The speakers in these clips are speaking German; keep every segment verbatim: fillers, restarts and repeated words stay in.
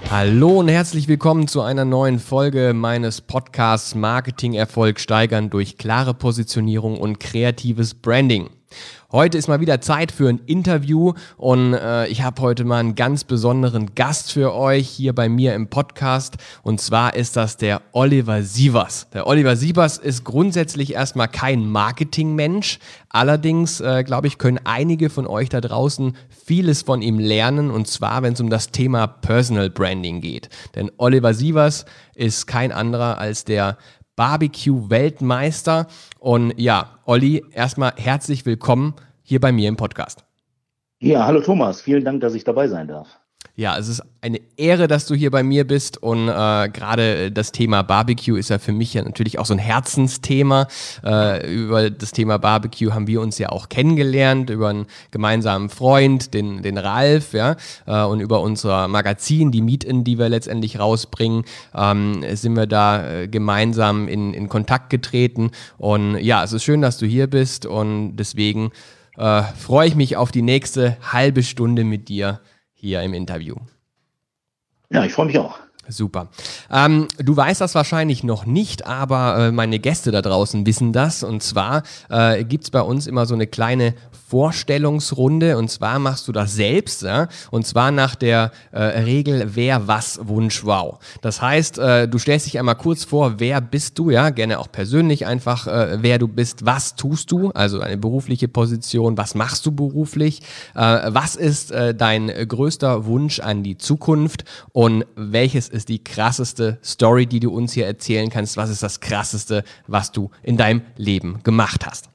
Hallo und herzlich willkommen zu einer neuen Folge meines Podcasts Marketing-Erfolg steigern durch klare Positionierung und kreatives Branding. Heute ist mal wieder Zeit für ein Interview und äh, ich habe heute mal einen ganz besonderen Gast für euch hier bei mir im Podcast und zwar ist das der Oliver Sievers. Der Oliver Sievers ist grundsätzlich erstmal kein Marketingmensch, allerdings äh, glaube ich, können einige von euch da draußen vieles von ihm lernen und zwar, wenn es um das Thema Personal Branding geht. Denn Oliver Sievers ist kein anderer als der Barbecue-Weltmeister. Und ja, Olli, erstmal herzlich willkommen hier bei mir im Podcast. Ja, hallo Thomas, vielen Dank, dass ich dabei sein darf. Ja, es ist eine Ehre, dass du hier bei mir bist und äh, gerade das Thema Barbecue ist ja für mich ja natürlich auch so ein Herzensthema. Äh, über das Thema Barbecue haben wir uns ja auch kennengelernt, über einen gemeinsamen Freund, den, den Ralf, ja, äh, und über unser Magazin, die Meet-In, die wir letztendlich rausbringen, ähm, sind wir da äh, gemeinsam in, in Kontakt getreten und ja, es ist schön, dass du hier bist und deswegen äh, freue ich mich auf die nächste halbe Stunde mit dir hier im Interview. Ja, ich freue mich auch. Super. Ähm, du weißt das wahrscheinlich noch nicht, aber äh, meine Gäste da draußen wissen das. Und zwar äh, gibt es bei uns immer so eine kleine Vorstellungsrunde. Und zwar machst du das selbst. Ja? Und zwar nach der äh, Regel Wer, was, Wunsch, wow. Das heißt, äh, du stellst dich einmal kurz vor, wer bist du? Ja, gerne auch persönlich einfach, äh, wer du bist, was tust du? Also eine berufliche Position, was machst du beruflich? Äh, was ist äh, dein größter Wunsch an die Zukunft? Und welches ist die krasseste Story, die du uns hier erzählen kannst? Was ist das Krasseste, was du in deinem Leben gemacht hast?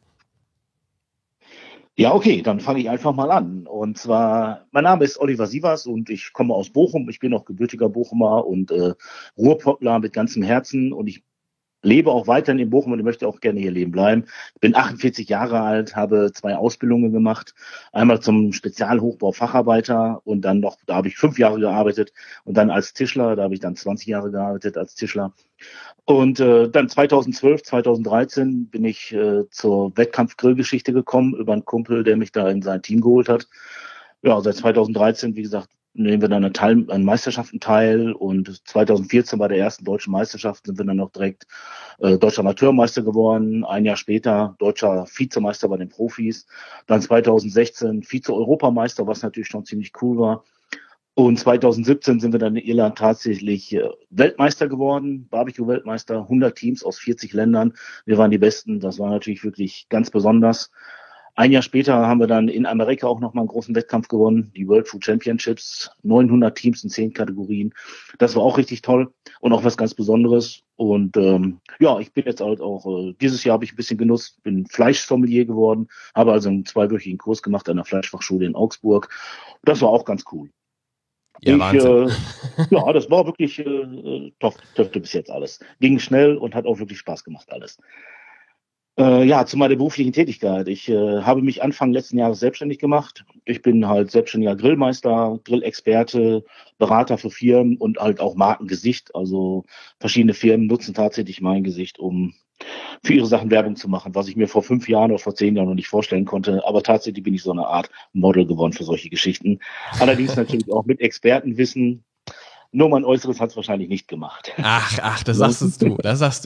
Ja, okay, dann fange ich einfach mal an. Und zwar, mein Name ist Oliver Sievers und ich komme aus Bochum. Ich bin auch gebürtiger Bochumer und äh, Ruhrpottler mit ganzem Herzen und ich lebe auch weiterhin in Bochum und ich möchte auch gerne hier leben bleiben. Ich bin achtundvierzig Jahre alt, habe zwei Ausbildungen gemacht. Einmal zum Spezialhochbau-Facharbeiter und dann noch, da habe ich fünf Jahre gearbeitet und dann als Tischler, da habe ich dann zwanzig Jahre gearbeitet als Tischler. Und äh, dann zweitausendzwölf, zweitausenddreizehn bin ich äh, zur Wettkampf-Grillgeschichte gekommen über einen Kumpel, der mich da in sein Team geholt hat. Ja, seit zweitausenddreizehn, wie gesagt, nehmen wir dann an, Teil, an Meisterschaften teil und zweitausendvierzehn bei der ersten deutschen Meisterschaft sind wir dann noch direkt äh, deutscher Amateurmeister geworden. Ein Jahr später deutscher Vizemeister bei den Profis. Dann zweitausendsechzehn Vize-Europameister, was natürlich schon ziemlich cool war. Und zweitausendsiebzehn sind wir dann in Irland tatsächlich äh, Weltmeister geworden, Barbecue-Weltmeister, hundert Teams aus vierzig Ländern. Wir waren die Besten, das war natürlich wirklich ganz besonders. Ein Jahr später haben wir dann in Amerika auch nochmal einen großen Wettkampf gewonnen, die World Food Championships, neunhundert Teams in zehn Kategorien. Das war auch richtig toll und auch was ganz Besonderes. Und ähm, ja, ich bin jetzt halt auch, äh, dieses Jahr habe ich ein bisschen genutzt, bin Fleischsommelier geworden, habe also einen zweiwöchigen Kurs gemacht an der Fleischfachschule in Augsburg. Das war auch ganz cool. Ja, ich, Wahnsinn. Äh, ja, das war wirklich äh, top, top bis jetzt alles. Ging schnell und hat auch wirklich Spaß gemacht alles. Äh, ja, zu meiner beruflichen Tätigkeit. Ich äh, habe mich Anfang letzten Jahres selbstständig gemacht. Ich bin halt selbstständiger Grillmeister, Grillexperte, Berater für Firmen und halt auch Markengesicht. Also verschiedene Firmen nutzen tatsächlich mein Gesicht, um für ihre Sachen Werbung zu machen, was ich mir vor fünf Jahren oder vor zehn Jahren noch nicht vorstellen konnte. Aber tatsächlich bin ich so eine Art Model geworden für solche Geschichten. Allerdings natürlich auch mit Expertenwissen. Nur mein Äußeres hat es wahrscheinlich nicht gemacht. Ach, ach, das sagst du, das sagst du.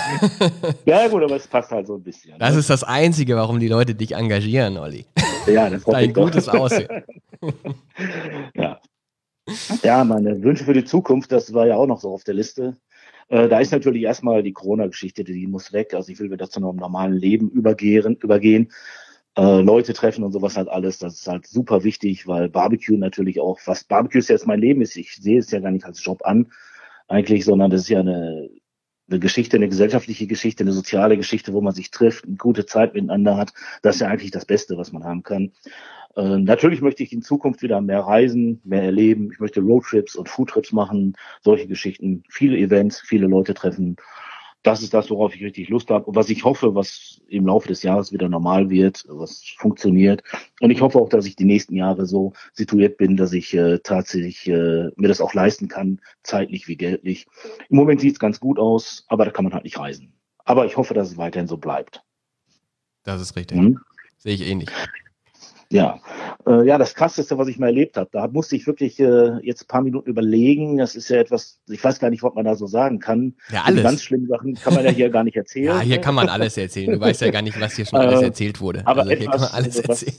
Ja gut, aber es passt halt so ein bisschen. Das Ne? ist das Einzige, warum die Leute dich engagieren, Olli. Ja, das hoffe Dein ich doch. gutes Aussehen. Ja. Ja, meine Wünsche für die Zukunft, das war ja auch noch so auf der Liste. Äh, da ist natürlich erstmal die Corona-Geschichte, die muss weg. Also ich will wieder zu einem normalen Leben übergehen, übergehen. Äh, Leute treffen und sowas halt alles. Das ist halt super wichtig, weil Barbecue natürlich auch, was Barbecue ist jetzt mein Leben ist, ich sehe es ja gar nicht als Job an eigentlich, sondern das ist ja eine, eine Geschichte, eine gesellschaftliche Geschichte, eine soziale Geschichte, wo man sich trifft, eine gute Zeit miteinander hat. Das ist ja eigentlich das Beste, was man haben kann. Äh, natürlich möchte ich in Zukunft wieder mehr reisen, mehr erleben. Ich möchte Roadtrips und Foodtrips machen, solche Geschichten, viele Events, viele Leute treffen. Das ist das, worauf ich richtig Lust habe und was ich hoffe, was im Laufe des Jahres wieder normal wird, was funktioniert. Und ich hoffe auch, dass ich die nächsten Jahre so situiert bin, dass ich äh, tatsächlich äh, mir das auch leisten kann, zeitlich wie geldlich. Im Moment sieht es ganz gut aus, aber da kann man halt nicht reisen. Aber ich hoffe, dass es weiterhin so bleibt. Das ist richtig. Mhm. Sehe ich ähnlich. Ja, Äh, ja, das Krasseste, was ich mal erlebt habe. Da musste ich wirklich äh, jetzt ein paar Minuten überlegen. Das ist ja etwas, ich weiß gar nicht, was man da so sagen kann. Ja, So die alles. ganz schlimmen Sachen kann man ja hier gar nicht Ja, erzählen. hier kann Ne? man alles erzählen. Du weißt ja gar nicht, was hier schon alles Äh, erzählt wurde. aber Also hier kann man etwas, alles äh, erzählen.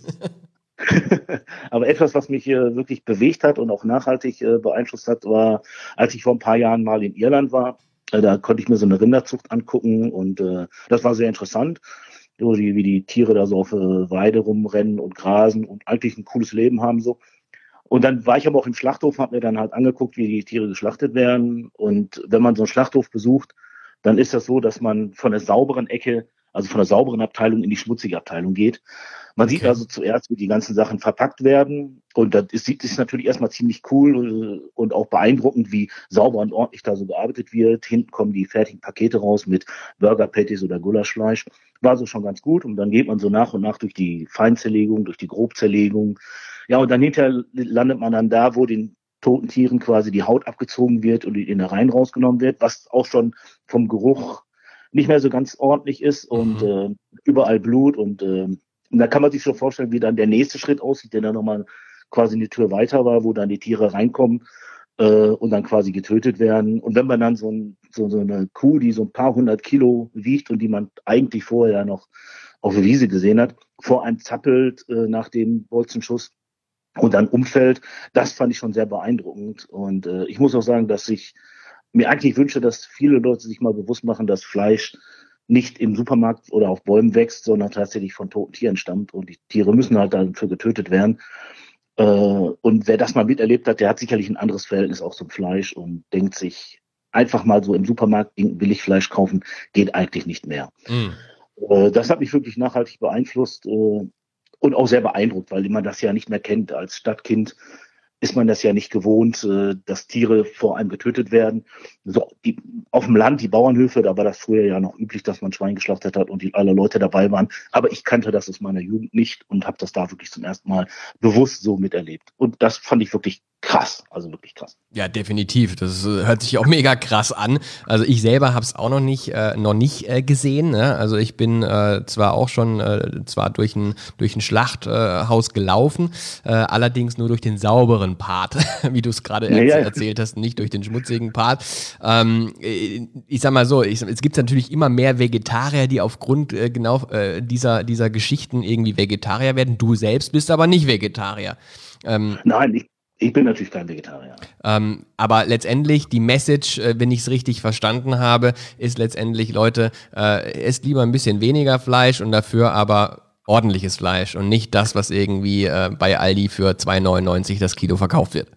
was, aber etwas, was mich äh, wirklich bewegt hat und auch nachhaltig äh, beeinflusst hat, war, als ich vor ein paar Jahren mal in Irland war. Äh, da konnte ich mir so eine Rinderzucht angucken und äh, das war sehr interessant. So die, wie die Tiere da so auf äh, Weide rumrennen und grasen und eigentlich ein cooles Leben haben so. Und dann war ich aber auch im Schlachthof, habe mir dann halt angeguckt, wie die Tiere geschlachtet werden. Und wenn man so einen Schlachthof besucht, dann ist das so, dass man von der sauberen Ecke, also von der sauberen Abteilung in die schmutzige Abteilung geht. Man sieht Okay. also zuerst, wie die ganzen Sachen verpackt werden. Und das ist, sieht ist natürlich erstmal ziemlich cool äh, und auch beeindruckend, wie sauber und ordentlich da so gearbeitet wird. Hinten kommen die fertigen Pakete raus mit Burger Patties oder Gulaschfleisch. War so schon ganz gut. Und dann geht man so nach und nach durch die Feinzerlegung, durch die Grobzerlegung. Ja, und dann hinterher landet man dann da, wo den toten Tieren quasi die Haut abgezogen wird und die Innereien rausgenommen wird, was auch schon vom Geruch nicht mehr so ganz ordentlich ist und Mhm. äh, überall Blut und äh, und da kann man sich schon vorstellen, wie dann der nächste Schritt aussieht, der dann nochmal quasi eine Tür weiter war, wo dann die Tiere reinkommen äh, und dann quasi getötet werden. Und wenn man dann so, ein, so, so eine Kuh, die so ein paar hundert Kilo wiegt und die man eigentlich vorher noch auf der Wiese gesehen hat, vor einem zappelt äh, nach dem Bolzenschuss und dann umfällt, das fand ich schon sehr beeindruckend. Und äh, ich muss auch sagen, dass ich mir eigentlich wünsche, dass viele Leute sich mal bewusst machen, dass Fleisch nicht im Supermarkt oder auf Bäumen wächst, sondern tatsächlich von toten Tieren stammt. Und die Tiere müssen halt dafür getötet werden. Äh, und wer das mal miterlebt hat, der hat sicherlich ein anderes Verhältnis auch zum Fleisch und denkt sich, einfach mal so im Supermarkt Billigfleisch kaufen, geht eigentlich nicht mehr. Mhm. Äh, das hat mich wirklich nachhaltig beeinflusst äh, und auch sehr beeindruckt, weil man das ja nicht mehr kennt. Als Stadtkind ist man das ja nicht gewohnt, äh, dass Tiere vor einem getötet werden. So, die, auf dem Land, die Bauernhöfe, da war das früher ja noch üblich, dass man Schwein geschlachtet hat und die, alle Leute dabei waren. Aber ich kannte das aus meiner Jugend nicht und habe das da wirklich zum ersten Mal bewusst so miterlebt. Und das fand ich wirklich krass, also wirklich krass. Ja, definitiv. Das äh, hört sich auch mega krass an. Also ich selber habe es auch noch nicht, äh, noch nicht äh, gesehen. Ne? Also ich bin äh, zwar auch schon äh, zwar durch ein durch ein Schlachthaus äh, gelaufen, äh, allerdings nur durch den sauberen Part, wie du es gerade Ja, erz ja. erzählt hast, nicht durch den schmutzigen Part. Ähm, ich sag mal so, ich, es gibt natürlich immer mehr Vegetarier, die aufgrund äh, genau äh, dieser dieser Geschichten irgendwie Vegetarier werden. Du selbst bist aber nicht Vegetarier. Ähm, Nein, ich, ich bin natürlich kein Vegetarier. Ähm, aber letztendlich, die Message, äh, wenn ich es richtig verstanden habe, ist letztendlich, Leute, äh, esst lieber ein bisschen weniger Fleisch und dafür aber ordentliches Fleisch und nicht das, was irgendwie äh, bei Aldi für zwei neunundneunzig das Kilo verkauft wird.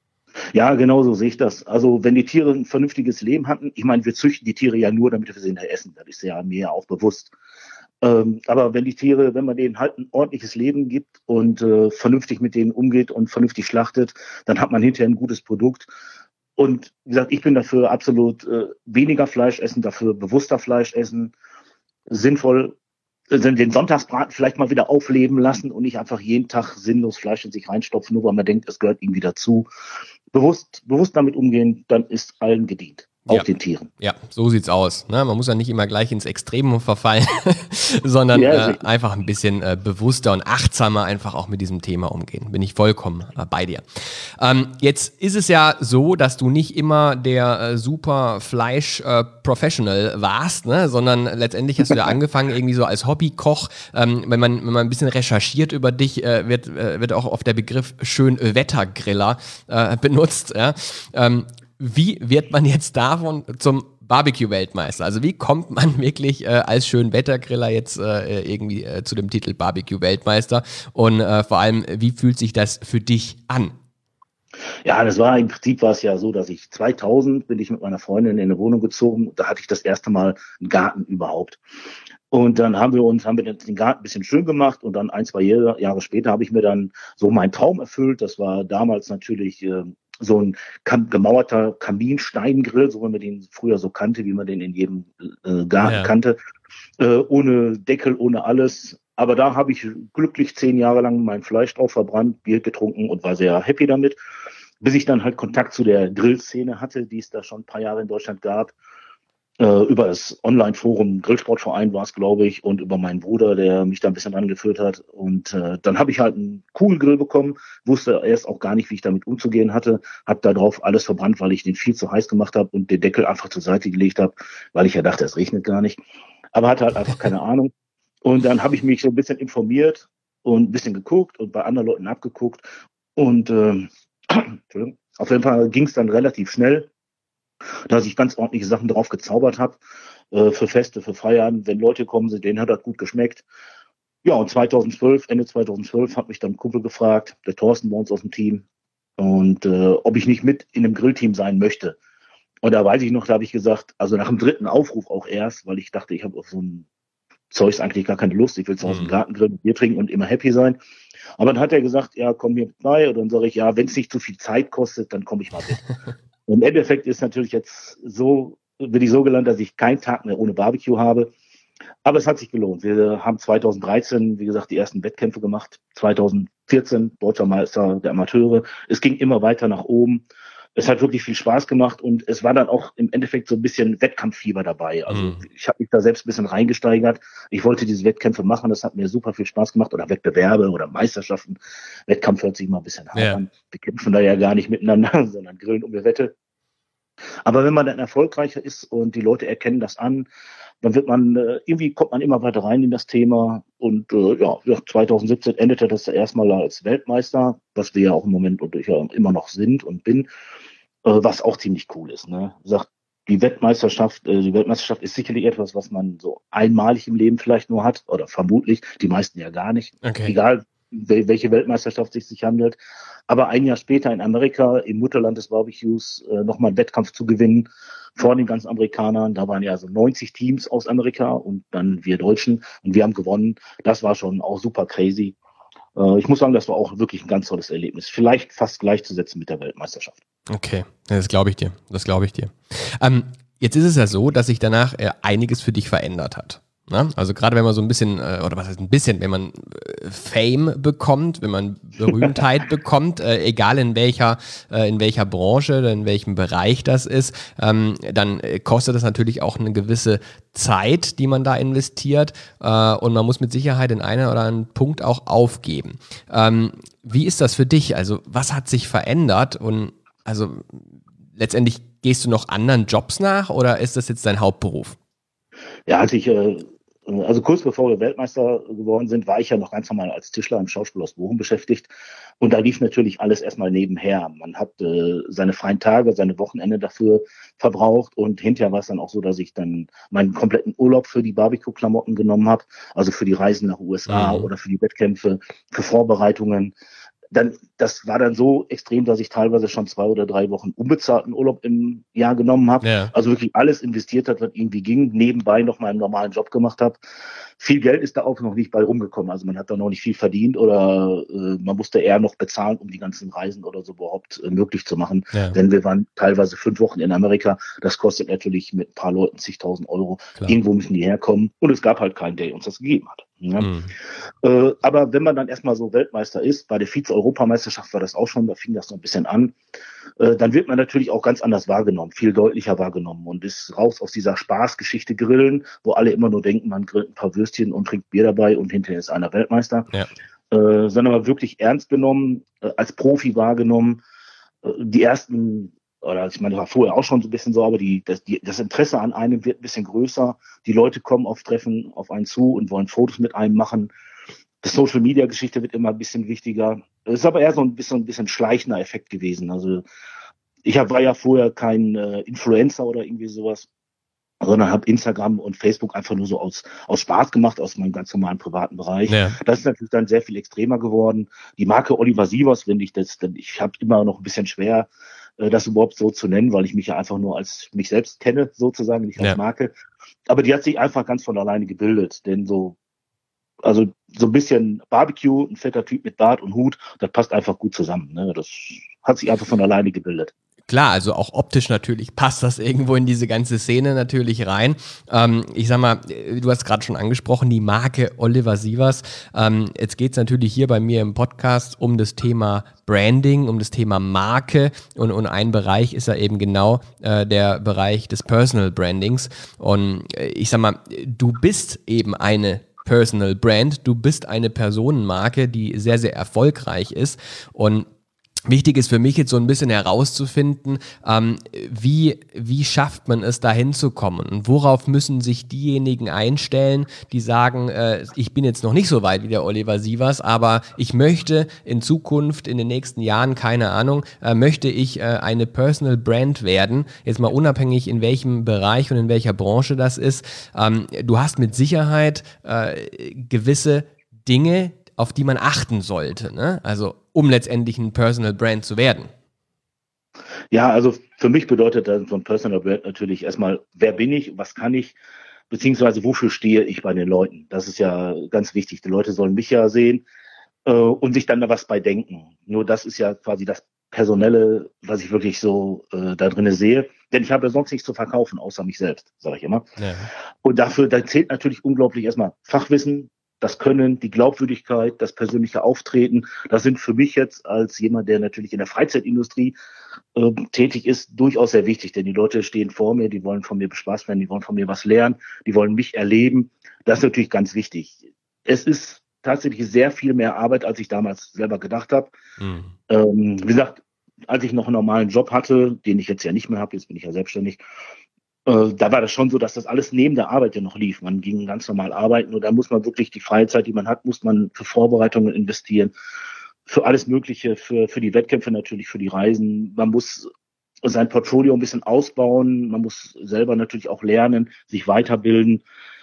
Ja, genau so sehe ich das. Also wenn die Tiere ein vernünftiges Leben hatten, ich meine, wir züchten die Tiere ja nur, damit wir sie hinterher essen. Das ist ja mir auch bewusst. Ähm, aber wenn die Tiere, wenn man denen halt ein ordentliches Leben gibt und äh, vernünftig mit denen umgeht und vernünftig schlachtet, dann hat man hinterher ein gutes Produkt. Und wie gesagt, ich bin dafür absolut äh, weniger Fleisch essen, dafür bewusster Fleisch essen, sinnvoll äh, den Sonntagsbraten vielleicht mal wieder aufleben lassen und nicht einfach jeden Tag sinnlos Fleisch in sich reinstopfen, nur weil man denkt, es gehört irgendwie dazu. Bewusst, bewusst damit umgehen, dann ist allen gedient. Auch Ja. den Tieren. Ja, so sieht's aus. Ne? Man muss ja nicht immer gleich ins Extremum verfallen, sondern Ja, äh, einfach ein bisschen äh, bewusster und achtsamer einfach auch mit diesem Thema umgehen. Bin ich vollkommen äh, bei dir. Ähm, jetzt ist es ja so, dass du nicht immer der äh, super Fleisch-Professional äh, warst, ne? Sondern letztendlich hast du ja angefangen irgendwie so als Hobbykoch. Ähm, wenn man wenn man ein bisschen recherchiert über dich, äh, wird äh, wird auch oft der Begriff Schönwettergriller äh, benutzt. Ja? Ähm, Wie wird man jetzt davon zum Barbecue-Weltmeister? Also wie kommt man wirklich äh, als Schönwettergriller jetzt äh, irgendwie äh, zu dem Titel Barbecue-Weltmeister? Und äh, vor allem, wie fühlt sich das für dich an? Ja, das war im Prinzip war es ja so, dass ich zweitausend bin ich mit meiner Freundin in eine Wohnung gezogen. Da hatte ich das erste Mal einen Garten überhaupt. Und dann haben wir uns, haben wir den Garten ein bisschen schön gemacht und dann ein, zwei Jahre, Jahre später habe ich mir dann so meinen Traum erfüllt. Das war damals natürlich äh, so ein kam, gemauerter Kaminsteingrill, so wie man den früher so kannte, wie man den in jedem äh, Garten Ja. kannte, äh, ohne Deckel, ohne alles. Aber da habe ich glücklich zehn Jahre lang mein Fleisch drauf verbrannt, Bier getrunken und war sehr happy damit, bis ich dann halt Kontakt zu der Grillszene hatte, die es da schon ein paar Jahre in Deutschland gab. äh, über das Online-Forum Grillsportverein war es, glaube ich, und über meinen Bruder, der mich da ein bisschen angeführt hat. Und äh, dann habe ich halt einen coolen Grill bekommen, wusste erst auch gar nicht, wie ich damit umzugehen hatte, habe da drauf alles verbrannt, weil ich den viel zu heiß gemacht habe und den Deckel einfach zur Seite gelegt habe, weil ich ja dachte, es regnet gar nicht. Aber hatte halt einfach keine Ahnung. Und dann habe ich mich so ein bisschen informiert und ein bisschen geguckt und bei anderen Leuten abgeguckt. Und ähm, auf jeden Fall ging es dann relativ schnell, dass ich ganz ordentliche Sachen drauf gezaubert habe, äh, für Feste, für Feiern. Wenn Leute kommen sind, denen hat das gut geschmeckt. Ja, und zweitausendzwölf, Ende zweitausendzwölf hat mich dann ein Kumpel gefragt, der Thorsten bei uns aus dem Team, und äh, ob ich nicht mit in einem Grillteam sein möchte. Und da weiß ich noch, da habe ich gesagt, also nach dem dritten Aufruf auch erst, weil ich dachte, ich habe auf so ein Zeugs eigentlich gar keine Lust, ich will zu Hause im Garten grillen, Bier trinken und immer happy sein. Aber dann hat er gesagt, ja, komm mir bei. Und dann sage ich, ja, wenn es nicht zu viel Zeit kostet, dann komme ich mal mit. Und im Endeffekt ist natürlich jetzt so, bin ich so gelandet, dass ich keinen Tag mehr ohne Barbecue habe. Aber es hat sich gelohnt. Wir haben zweitausenddreizehn, wie gesagt, die ersten Wettkämpfe gemacht. zweitausendvierzehn Deutscher Meister der Amateure. Es ging immer weiter nach oben. Es hat wirklich viel Spaß gemacht und es war dann auch im Endeffekt so ein bisschen Wettkampffieber dabei. Also mhm. ich habe mich da selbst ein bisschen reingesteigert. Ich wollte diese Wettkämpfe machen, das hat mir super viel Spaß gemacht. Oder Wettbewerbe oder Meisterschaften. Wettkampf hört sich immer ein bisschen hart ja. an. Wir kämpfen da ja gar nicht miteinander, sondern grillen um die Wette. Aber wenn man dann erfolgreicher ist und die Leute erkennen das an, dann wird man, äh, irgendwie kommt man immer weiter rein in das Thema. Und äh, ja, zweitausendsiebzehn endete das erstmal als Weltmeister, was wir ja auch im Moment und ich ja immer noch sind und bin, äh, was auch ziemlich cool ist. Ne? Sagt, die Weltmeisterschaft, äh, die Weltmeisterschaft ist sicherlich etwas, was man so einmalig im Leben vielleicht nur hat, oder vermutlich, die meisten ja gar nicht. Okay. Egal, welche Weltmeisterschaft es sich handelt. Aber ein Jahr später in Amerika, im Mutterland des Barbecues, äh, nochmal einen Wettkampf zu gewinnen vor den ganzen Amerikanern. Da waren ja so neunzig Teams aus Amerika und dann wir Deutschen und wir haben gewonnen. Das war schon auch super crazy. Äh, ich muss sagen, das war auch wirklich ein ganz tolles Erlebnis. Vielleicht fast gleichzusetzen mit der Weltmeisterschaft. Okay, das glaube ich dir. Das glaube ich dir. Ähm, jetzt ist es ja so, dass sich danach äh, einiges für dich verändert hat. Na? Also gerade wenn man so ein bisschen, äh, oder was heißt ein bisschen, wenn man äh, Fame bekommt, wenn man Berühmtheit bekommt, äh, egal in welcher, äh, in welcher Branche oder in welchem Bereich das ist, ähm, dann äh, kostet das natürlich auch eine gewisse Zeit, die man da investiert, äh, und man muss mit Sicherheit in einem oder anderen Punkt auch aufgeben. Ähm, wie ist das für dich? Also was hat sich verändert und also letztendlich gehst du noch anderen Jobs nach oder ist das jetzt dein Hauptberuf? Ja, als ich, äh, also kurz bevor wir Weltmeister geworden sind, war ich ja noch ganz normal als Tischler im Schauspielhaus Bochum beschäftigt. Und da lief natürlich alles erstmal nebenher. Man hat äh, seine freien Tage, seine Wochenende dafür verbraucht. Und hinterher war es dann auch so, dass ich dann meinen kompletten Urlaub für die Barbecue-Klamotten genommen habe. Also für die Reisen nach U S A mhm. oder für die Wettkämpfe, für Vorbereitungen. Dann, das war dann so extrem, dass ich teilweise schon zwei oder drei Wochen unbezahlten Urlaub im Jahr genommen habe. Ja. Also wirklich alles investiert hat, was irgendwie ging, nebenbei noch mal einen normalen Job gemacht habe. Viel Geld ist da auch noch nicht bei rumgekommen. Also man hat da noch nicht viel verdient oder äh, man musste eher noch bezahlen, um die ganzen Reisen oder so überhaupt äh, möglich zu machen. Ja. Denn wir waren teilweise fünf Wochen in Amerika. Das kostet natürlich mit ein paar Leuten zigtausend Euro. Klar. Irgendwo müssen die herkommen. Und es gab halt keinen, der uns das gegeben hat. Ja. Mhm. Äh, aber wenn man dann erstmal so Weltmeister ist, bei der Vize-Europameisterschaft war das auch schon, da fing das so ein bisschen an, äh, dann wird man natürlich auch ganz anders wahrgenommen, viel deutlicher wahrgenommen und ist raus aus dieser Spaßgeschichte Grillen, wo alle immer nur denken, man grillt ein paar Würstchen und trinkt Bier dabei und hinterher ist einer Weltmeister, ja. äh, sondern mal wirklich ernst genommen, äh, als Profi wahrgenommen. Äh, die ersten Oder ich meine, das war vorher auch schon so ein bisschen so, aber die, das, die, das Interesse an einem wird ein bisschen größer. Die Leute kommen auf Treffen auf einen zu und wollen Fotos mit einem machen. Die Social-Media-Geschichte wird immer ein bisschen wichtiger. Es ist aber eher so ein bisschen, ein bisschen schleichender Effekt gewesen. Also ich hab, war ja vorher kein äh, Influencer oder irgendwie sowas, sondern habe Instagram und Facebook einfach nur so aus, aus Spaß gemacht, aus meinem ganz normalen privaten Bereich. Ja. Das ist natürlich dann sehr viel extremer geworden. Die Marke Oliver Sievers, finde ich, das, ich habe immer noch ein bisschen schwer, das überhaupt so zu nennen, weil ich mich ja einfach nur als mich selbst kenne, sozusagen, nicht als ja. Marke. Aber die hat sich einfach ganz von alleine gebildet, denn so, also so ein bisschen Barbecue, ein fetter Typ mit Bart und Hut, das passt einfach gut zusammen. Ne? Das hat sich einfach von alleine gebildet. Klar, also auch optisch natürlich passt das irgendwo in diese ganze Szene natürlich rein. Ähm, ich sag mal, du hast gerade schon angesprochen, die Marke Oliver Sievers. Ähm, jetzt geht es natürlich hier bei mir im Podcast um das Thema Branding, um das Thema Marke und, und ein Bereich ist ja eben genau äh, der Bereich des Personal Brandings. Und äh, ich sag mal, du bist eben eine Personal Brand, du bist eine Personenmarke, die sehr, sehr erfolgreich ist und wichtig ist für mich jetzt so ein bisschen herauszufinden, ähm, wie, wie schafft man es, da hinzukommen und worauf müssen sich diejenigen einstellen, die sagen, äh, ich bin jetzt noch nicht so weit wie der Oliver Sievers, aber ich möchte in Zukunft, in den nächsten Jahren, keine Ahnung, äh, möchte ich äh, eine Personal Brand werden, jetzt mal unabhängig in welchem Bereich und in welcher Branche das ist. Ähm, du hast mit Sicherheit äh, gewisse Dinge, auf die man achten sollte, ne? Also um letztendlich ein Personal Brand zu werden. Ja, also für mich bedeutet dann so ein Personal Brand natürlich erstmal, wer bin ich, was kann ich, beziehungsweise wofür stehe ich bei den Leuten. Das ist ja ganz wichtig. Die Leute sollen mich ja sehen äh, und sich dann da was bei denken. Nur das ist ja quasi das Personelle, was ich wirklich so äh, da drinne sehe. Denn ich habe ja sonst nichts zu verkaufen, außer mich selbst, sage ich immer. Ja. Und dafür, da zählt natürlich unglaublich erstmal Fachwissen, das Können, die Glaubwürdigkeit, das persönliche Auftreten, das sind für mich jetzt als jemand, der natürlich in der Freizeitindustrie äh, tätig ist, durchaus sehr wichtig. Denn die Leute stehen vor mir, die wollen von mir bespaßt werden, die wollen von mir was lernen, die wollen mich erleben. Das ist natürlich ganz wichtig. Es ist tatsächlich sehr viel mehr Arbeit, als ich damals selber gedacht habe. Mhm. Ähm, wie gesagt, als ich noch einen normalen Job hatte, den ich jetzt ja nicht mehr habe, jetzt bin ich ja selbstständig, da war das schon so, dass das alles neben der Arbeit ja noch lief. Man ging ganz normal arbeiten und da muss man wirklich die Freizeit, die man hat, muss man für Vorbereitungen investieren, für alles Mögliche, für, für die Wettkämpfe natürlich, für die Reisen. Man muss sein Portfolio ein bisschen ausbauen, man muss selber natürlich auch lernen, sich weiterbilden.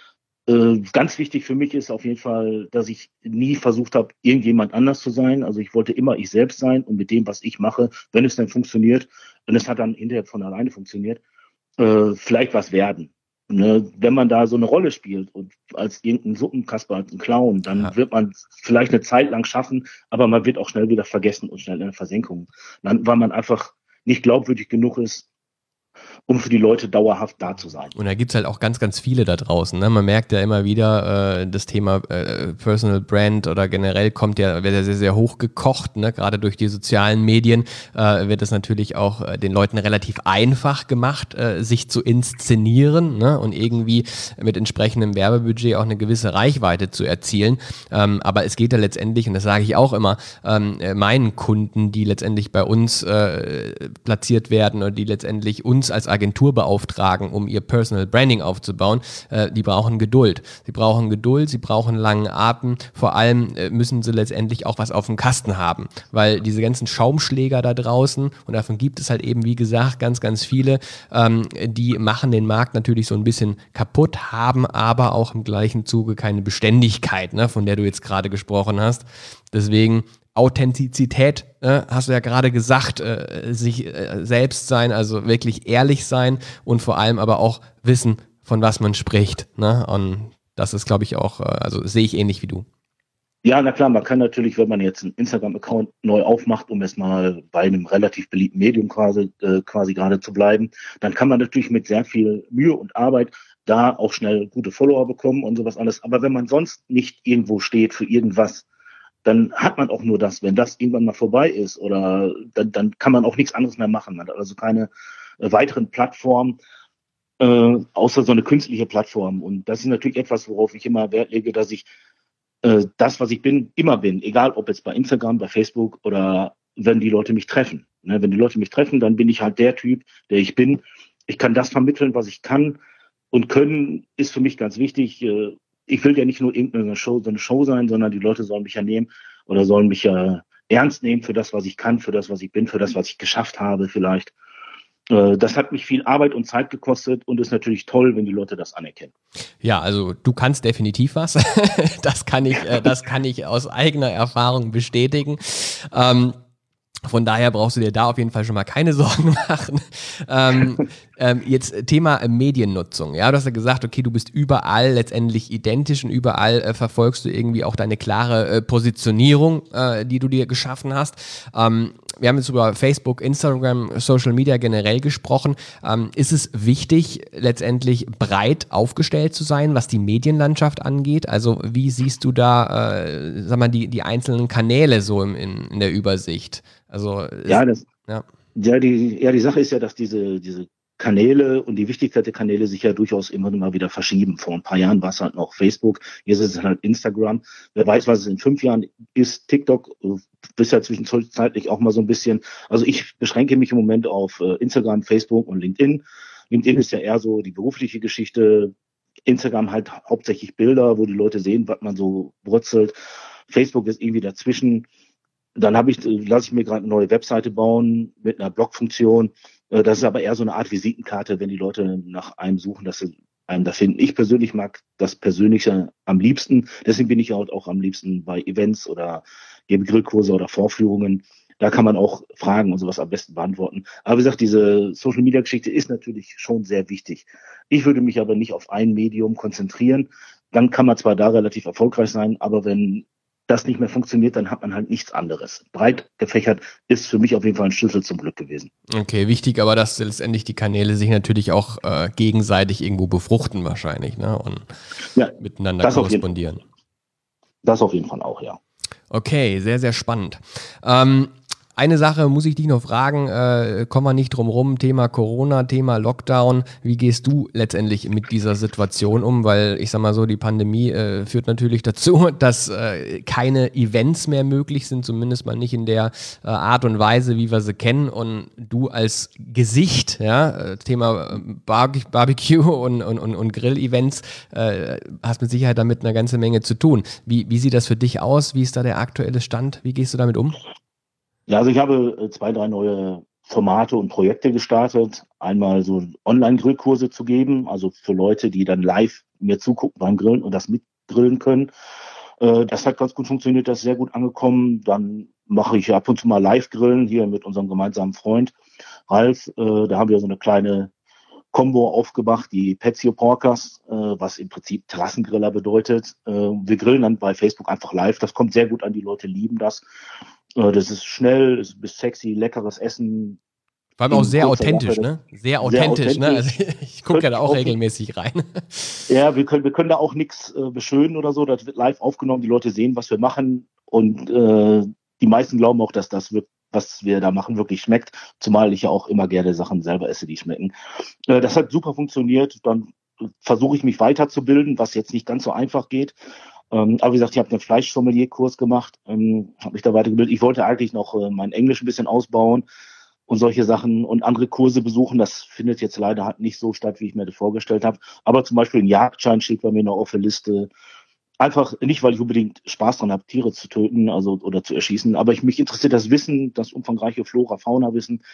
Äh, ganz wichtig für mich ist auf jeden Fall, dass ich nie versucht habe, irgendjemand anders zu sein. Also ich wollte immer ich selbst sein und mit dem, was ich mache, wenn es dann funktioniert, und es hat dann hinterher von alleine funktioniert, Äh, vielleicht was werden. Ne? Wenn man da so eine Rolle spielt und als irgendein Suppenkasper, als ein Clown, dann ja. wird man vielleicht eine Zeit lang schaffen, aber man wird auch schnell wieder vergessen und schnell in der Versenkung. Dann, weil man einfach nicht glaubwürdig genug ist, um für die Leute dauerhaft da zu sein. Und da gibt es halt auch ganz, ganz viele da draußen. Ne? Man merkt ja immer wieder, äh, das Thema äh, Personal Brand oder generell kommt ja, wird ja sehr, sehr hoch gekocht. Ne? Gerade durch die sozialen Medien äh, wird es natürlich auch äh, den Leuten relativ einfach gemacht, äh, sich zu inszenieren, ne? Und irgendwie mit entsprechendem Werbebudget auch eine gewisse Reichweite zu erzielen. Ähm, aber es geht ja letztendlich, und das sage ich auch immer, ähm, meinen Kunden, die letztendlich bei uns äh, platziert werden oder die letztendlich uns als Agentur beauftragen, um ihr Personal Branding aufzubauen, äh, die brauchen Geduld. Sie brauchen Geduld, sie brauchen langen Atem. Vor allem äh, müssen sie letztendlich auch was auf dem Kasten haben, weil diese ganzen Schaumschläger da draußen, und davon gibt es halt eben, wie gesagt, ganz, ganz viele, ähm, die machen den Markt natürlich so ein bisschen kaputt, haben aber auch im gleichen Zuge keine Beständigkeit, ne, von der du jetzt gerade gesprochen hast. Deswegen Authentizität, äh, hast du ja gerade gesagt, äh, sich äh, selbst sein, also wirklich ehrlich sein und vor allem aber auch wissen, von was man spricht. Ne? Und das ist, glaube ich, auch, äh, also sehe ich ähnlich wie du. Ja, na klar, man kann natürlich, wenn man jetzt einen Instagram-Account neu aufmacht, um jetzt mal bei einem relativ beliebten Medium quasi, äh, quasi gerade zu bleiben, dann kann man natürlich mit sehr viel Mühe und Arbeit da auch schnell gute Follower bekommen und sowas alles. Aber wenn man sonst nicht irgendwo steht für irgendwas, dann hat man auch nur das. Wenn das irgendwann mal vorbei ist oder dann, dann kann man auch nichts anderes mehr machen. Man hat also keine äh, weiteren Plattformen, äh, außer so eine künstliche Plattform. Und das ist natürlich etwas, worauf ich immer Wert lege, dass ich äh, das, was ich bin, immer bin. Egal, ob jetzt bei Instagram, bei Facebook oder wenn die Leute mich treffen. Ne, wenn die Leute mich treffen, dann bin ich halt der Typ, der ich bin. Ich kann das vermitteln, was ich kann. Und können ist für mich ganz wichtig. Äh, Ich will ja nicht nur irgendeine Show, so eine Show sein, sondern die Leute sollen mich ja nehmen oder sollen mich ja ernst nehmen für das, was ich kann, für das, was ich bin, für das, was ich geschafft habe vielleicht. Das hat mich viel Arbeit und Zeit gekostet und ist natürlich toll, wenn die Leute das anerkennen. Ja, also du kannst definitiv was. Das kann ich, das kann ich aus eigener Erfahrung bestätigen. Ähm, Von daher brauchst du dir da auf jeden Fall schon mal keine Sorgen machen. Ähm, ähm, jetzt Thema äh, Mediennutzung. Ja, du hast ja gesagt, okay, du bist überall letztendlich identisch und überall äh, verfolgst du irgendwie auch deine klare äh, Positionierung, äh, die du dir geschaffen hast. Ähm, wir haben jetzt über Facebook, Instagram, Social Media generell gesprochen. Ähm, ist es wichtig, letztendlich breit aufgestellt zu sein, was die Medienlandschaft angeht? Also wie siehst du da, äh, sag mal, die, die einzelnen Kanäle so im, in, in der Übersicht? Also ist, Ja, das, ja. ja, die, ja, die Sache ist ja, dass diese, diese Kanäle und die Wichtigkeit der Kanäle sich ja durchaus immer mal wieder verschieben. Vor ein paar Jahren war es halt noch Facebook, jetzt ist es halt Instagram. Wer weiß, was es in fünf Jahren ist. TikTok ist ja zwischenzeitlich auch mal so ein bisschen. Also ich beschränke mich im Moment auf Instagram, Facebook und LinkedIn. LinkedIn ist ja eher so die berufliche Geschichte. Instagram halt hauptsächlich Bilder, wo die Leute sehen, was man so brutzelt. Facebook ist irgendwie dazwischen. Dann habe ich, lasse ich mir gerade eine neue Webseite bauen mit einer Blogfunktion. Das ist aber eher so eine Art Visitenkarte, wenn die Leute nach einem suchen, dass sie einen da finden. Ich persönlich mag das Persönliche am liebsten. Deswegen bin ich auch am liebsten bei Events oder gebe Grillkurse oder Vorführungen. Da kann man auch Fragen und sowas am besten beantworten. Aber wie gesagt, diese Social-Media-Geschichte ist natürlich schon sehr wichtig. Ich würde mich aber nicht auf ein Medium konzentrieren. Dann kann man zwar da relativ erfolgreich sein, aber wenn das nicht mehr funktioniert, dann hat man halt nichts anderes. Breit gefächert ist für mich auf jeden Fall ein Schlüssel zum Glück gewesen. Okay, wichtig aber, dass letztendlich die Kanäle sich natürlich auch äh, gegenseitig irgendwo befruchten wahrscheinlich, ne? Und ja, miteinander das korrespondieren. Auf das auf jeden Fall auch, ja. Okay, sehr, sehr spannend. Ähm, Eine Sache muss ich dich noch fragen, äh, kommen wir nicht drum rum, Thema Corona, Thema Lockdown. Wie gehst du letztendlich mit dieser Situation um? Weil ich sag mal so, die Pandemie äh, führt natürlich dazu, dass äh, keine Events mehr möglich sind, zumindest mal nicht in der äh, Art und Weise, wie wir sie kennen. Und du als Gesicht, ja, Thema Bar- Barbecue und, und, und, und Grill-Events, äh, hast mit Sicherheit damit eine ganze Menge zu tun. Wie, wie sieht das für dich aus? Wie ist da der aktuelle Stand? Wie gehst du damit um? Ja, also ich habe zwei, drei neue Formate und Projekte gestartet. Einmal so Online-Grillkurse zu geben, also für Leute, die dann live mir zugucken beim Grillen und das mitgrillen können. Das hat ganz gut funktioniert, das ist sehr gut angekommen. Dann mache ich ab und zu mal Live-Grillen hier mit unserem gemeinsamen Freund Ralf. Da haben wir so eine kleine Combo aufgemacht, die Pezio Porkers, was im Prinzip Terrassengriller bedeutet. Wir grillen dann bei Facebook einfach live. Das kommt sehr gut an, die Leute lieben das. Das ist schnell, ist bis sexy, leckeres Essen. Vor allem auch sehr authentisch, ne? Sehr authentisch, ne? Also ich gucke ja da auch regelmäßig rein. Ja, wir können, wir können da auch nichts äh, beschönen oder so. Das wird live aufgenommen, die Leute sehen, was wir machen. Und äh, die meisten glauben auch, dass das, wird, was wir da machen, wirklich schmeckt. Zumal ich ja auch immer gerne Sachen selber esse, die schmecken. Äh, das hat super funktioniert. Dann versuche ich mich weiterzubilden, was jetzt nicht ganz so einfach geht. Ähm, aber wie gesagt, ich habe einen Fleischsommelier-Kurs gemacht, ähm, habe mich da weitergebildet. Ich wollte eigentlich noch äh, mein Englisch ein bisschen ausbauen und solche Sachen und andere Kurse besuchen. Das findet jetzt leider halt nicht so statt, wie ich mir das vorgestellt habe. Aber zum Beispiel ein Jagdschein steht bei mir noch auf der Liste. Einfach nicht, weil ich unbedingt Spaß dran habe, Tiere zu töten, also oder zu erschießen. Aber ich mich interessiert das Wissen, das umfangreiche Flora-Fauna-Wissen,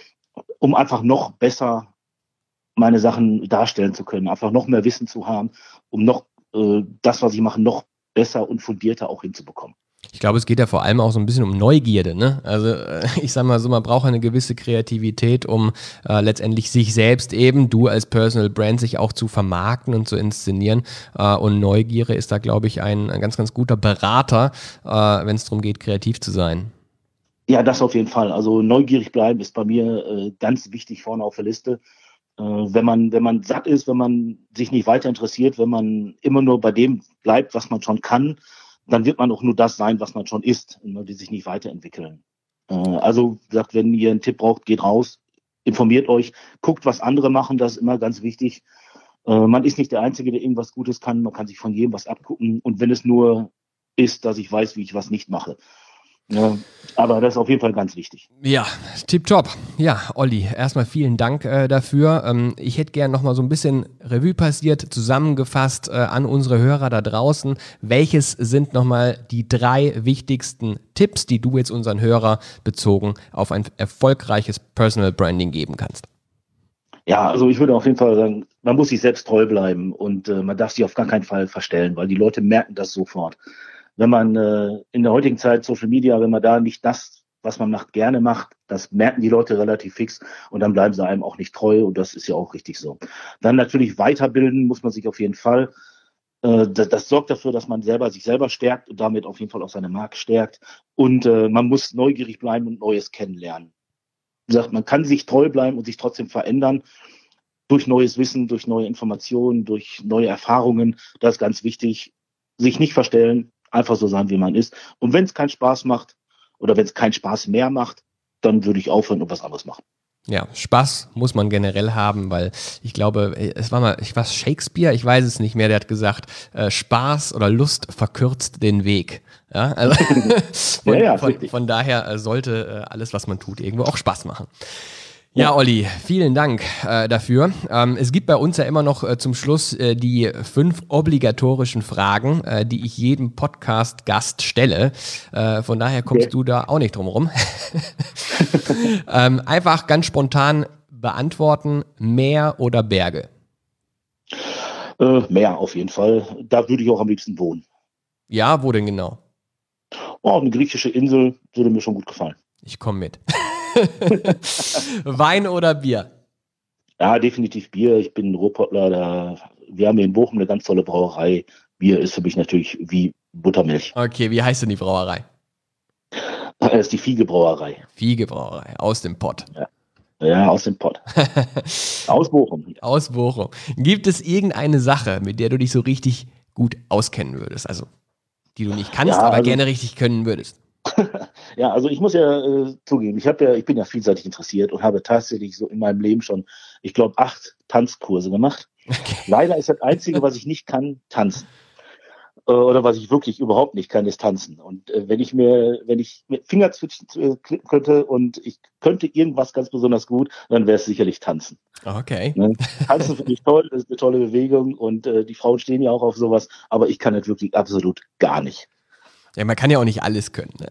um einfach noch besser meine Sachen darstellen zu können, einfach noch mehr Wissen zu haben, um noch äh, das, was ich mache, noch besser und fundierter auch hinzubekommen. Ich glaube, es geht ja vor allem auch so ein bisschen um Neugierde, ne? Also ich sag mal so, man braucht eine gewisse Kreativität, um äh, letztendlich sich selbst eben, du als Personal Brand, sich auch zu vermarkten und zu inszenieren. Äh, und Neugierde ist da, glaube ich, ein, ein ganz, ganz guter Berater, äh, wenn es darum geht, kreativ zu sein. Ja, das auf jeden Fall. Also neugierig bleiben ist bei mir äh, ganz wichtig vorne auf der Liste. Äh, wenn man, wenn man satt ist, wenn man sich nicht weiter interessiert, wenn man immer nur bei dem bleibt, was man schon kann, dann wird man auch nur das sein, was man schon ist, und die sich nicht weiterentwickeln. Äh, also, wie gesagt, wenn ihr einen Tipp braucht, geht raus, informiert euch, guckt, was andere machen, das ist immer ganz wichtig. Äh, man ist nicht der Einzige, der irgendwas Gutes kann, man kann sich von jedem was abgucken, und wenn es nur ist, dass ich weiß, wie ich was nicht mache. Ja, aber das ist auf jeden Fall ganz wichtig. Ja, tipptopp. Ja, Olli, erstmal vielen Dank äh, dafür. Ähm, ich hätte gerne nochmal so ein bisschen Revue passiert, zusammengefasst äh, an unsere Hörer da draußen. Welches sind nochmal die drei wichtigsten Tipps, die du jetzt unseren Hörer bezogen auf ein erfolgreiches Personal Branding geben kannst? Ja, also ich würde auf jeden Fall sagen, man muss sich selbst treu bleiben und äh, man darf sich auf gar keinen Fall verstellen, weil die Leute merken das sofort. Wenn man äh, in der heutigen Zeit Social Media, wenn man da nicht das, was man macht, gerne macht, das merken die Leute relativ fix, und dann bleiben sie einem auch nicht treu, und das ist ja auch richtig so. Dann natürlich weiterbilden muss man sich auf jeden Fall. Äh, das, das sorgt dafür, dass man selber sich selber stärkt und damit auf jeden Fall auch seine Marke stärkt. Und äh, man muss neugierig bleiben und Neues kennenlernen. Wie gesagt, man kann sich treu bleiben und sich trotzdem verändern. Durch neues Wissen, durch neue Informationen, durch neue Erfahrungen. Das ist ganz wichtig. Sich nicht verstellen, einfach so sein, wie man ist. Und wenn es keinen Spaß macht oder wenn es keinen Spaß mehr macht, dann würde ich aufhören und was anderes machen. Ja, Spaß muss man generell haben, weil ich glaube, es war mal, ich weiß Shakespeare, ich weiß es nicht mehr, der hat gesagt, äh, Spaß oder Lust verkürzt den Weg. Ja, also von, ja, ja, von, von daher äh, sollte äh, alles, was man tut, irgendwo auch Spaß machen. Ja, Olli, vielen Dank äh, dafür. Ähm, es gibt bei uns ja immer noch äh, zum Schluss äh, die fünf obligatorischen Fragen, äh, die ich jedem Podcast-Gast stelle. Äh, von daher kommst okay. du da auch nicht drum rum. ähm, einfach ganz spontan beantworten, Meer oder Berge? Äh, Meer auf jeden Fall. Da würde ich auch am liebsten wohnen. Ja, wo denn genau? Oh, eine griechische Insel würde mir schon gut gefallen. Ich komme mit. Wein oder Bier? Ja, definitiv Bier. Ich bin ein Ruhrpottler. Da, wir haben hier in Bochum eine ganz tolle Brauerei. Bier ist für mich natürlich wie Buttermilch. Okay, wie heißt denn die Brauerei? Das ist die Fiege-Brauerei. Fiege-Brauerei, aus dem Pott. Ja, ja aus dem Pott. Aus Bochum. Aus Bochum. Gibt es irgendeine Sache, mit der du dich so richtig gut auskennen würdest? Also, die du nicht kannst, ja, aber also gerne richtig können würdest? Ja, also ich muss ja äh, zugeben, ich habe ja, ich bin ja vielseitig interessiert und habe tatsächlich so in meinem Leben schon, ich glaube, acht Tanzkurse gemacht. Okay. Leider ist das Einzige, was ich nicht kann, tanzen. Äh, oder was ich wirklich überhaupt nicht kann, ist tanzen. Und äh, wenn ich mir, wenn ich mit Fingerzwitschen äh, klicken könnte und ich könnte irgendwas ganz besonders gut, dann wäre es sicherlich tanzen. Okay. Ne? Tanzen finde ich toll, das ist eine tolle Bewegung und äh, die Frauen stehen ja auch auf sowas, aber ich kann das wirklich absolut gar nicht. Ja, man kann ja auch nicht alles können. Ne?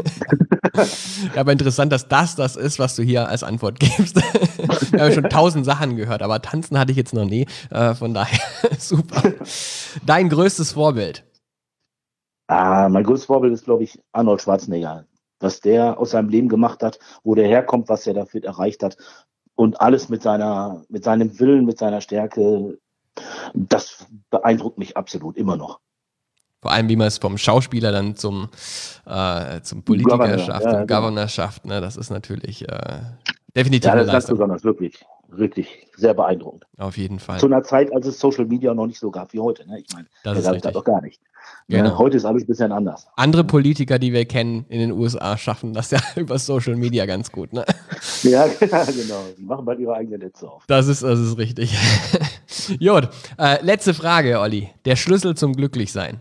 Ja, aber interessant, dass das das ist, was du hier als Antwort gibst. Wir haben schon tausend Sachen gehört, aber tanzen hatte ich jetzt noch nie. Äh, von daher, super. Dein größtes Vorbild? Ah, mein größtes Vorbild ist, glaube ich, Arnold Schwarzenegger. Was der aus seinem Leben gemacht hat, wo der herkommt, was er dafür erreicht hat und alles mit seiner, mit seinem Willen, mit seiner Stärke, das beeindruckt mich absolut immer noch. Vor allem, wie man es vom Schauspieler dann zum, äh, zum Politiker Governor, schafft, ja, zum genau. Governor schafft. Ne? Das ist natürlich äh, definitiv ja, das eine ist ganz Leistung. besonders, wirklich, wirklich sehr beeindruckend. Auf jeden Fall. Zu einer Zeit, als es Social Media noch nicht so gab wie heute. Ne? Ich meine, da gab es das doch gar nicht. Genau. Ja, heute ist alles ein bisschen anders. Andere Politiker, die wir kennen in den U S A, schaffen das ja über Social Media ganz gut. Ne? Ja, genau. Die machen bald ihre eigenen Netze auf. Das ist, das ist richtig. Gut, äh, letzte Frage, Olli. Der Schlüssel zum Glücklichsein.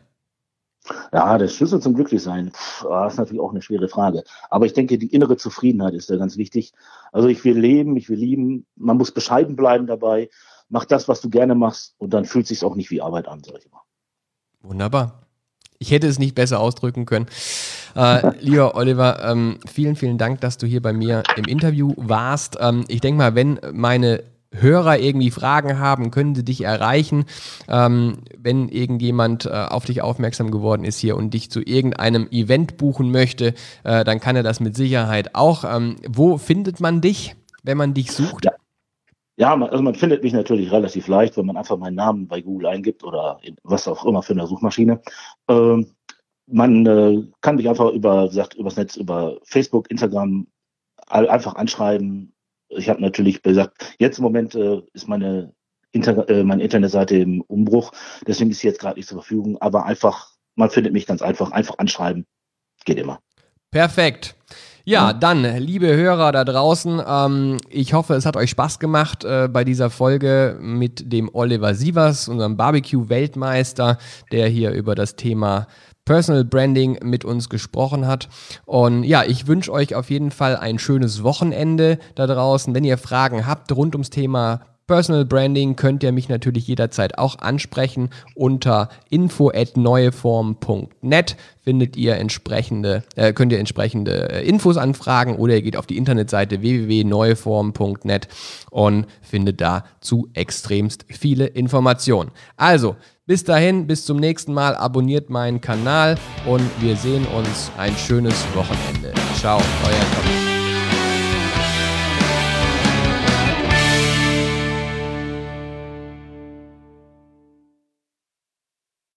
Ja, der Schlüssel zum Glücklichsein, pff, das ist natürlich auch eine schwere Frage. Aber ich denke, die innere Zufriedenheit ist da ganz wichtig. Also ich will leben, ich will lieben. Man muss bescheiden bleiben dabei. Mach das, was du gerne machst und dann fühlt es sich auch nicht wie Arbeit an, sag ich immer. Wunderbar. Ich hätte es nicht besser ausdrücken können. Äh, lieber Oliver, ähm, vielen, vielen Dank, dass du hier bei mir im Interview warst. Ähm, ich denke mal, wenn meine Hörer irgendwie Fragen haben, können sie dich erreichen. Ähm, wenn irgendjemand äh, auf dich aufmerksam geworden ist hier und dich zu irgendeinem Event buchen möchte, äh, dann kann er das mit Sicherheit auch. Ähm, wo findet man dich, wenn man dich sucht? Ja, ja man, also man findet mich natürlich relativ leicht, wenn man einfach meinen Namen bei Google eingibt oder in, was auch immer für eine Suchmaschine. Ähm, man äh, kann mich einfach über, sagt, übers Netz, über Facebook, Instagram all, einfach anschreiben. Ich habe natürlich gesagt, jetzt im Moment äh, ist meine, Inter äh, meine Internetseite im Umbruch, deswegen ist sie jetzt gerade nicht zur Verfügung, aber einfach, man findet mich ganz einfach, einfach anschreiben, geht immer. Perfekt. Ja, dann, liebe Hörer da draußen, ähm, ich hoffe, es hat euch Spaß gemacht äh, bei dieser Folge mit dem Oliver Sievers, unserem Barbecue-Weltmeister, der hier über das Thema Personal Branding mit uns gesprochen hat. Und ja, ich wünsche euch auf jeden Fall ein schönes Wochenende da draußen. Wenn ihr Fragen habt rund ums Thema Personal Branding, könnt ihr mich natürlich jederzeit auch ansprechen. Unter info at neueform punkt net findet ihr entsprechende, äh, könnt ihr entsprechende äh, Infos anfragen oder ihr geht auf die Internetseite w w w punkt neueform punkt net und findet dazu extremst viele Informationen. Also, bis dahin, bis zum nächsten Mal, abonniert meinen Kanal und wir sehen uns. Ein schönes Wochenende. Ciao, euer Tom.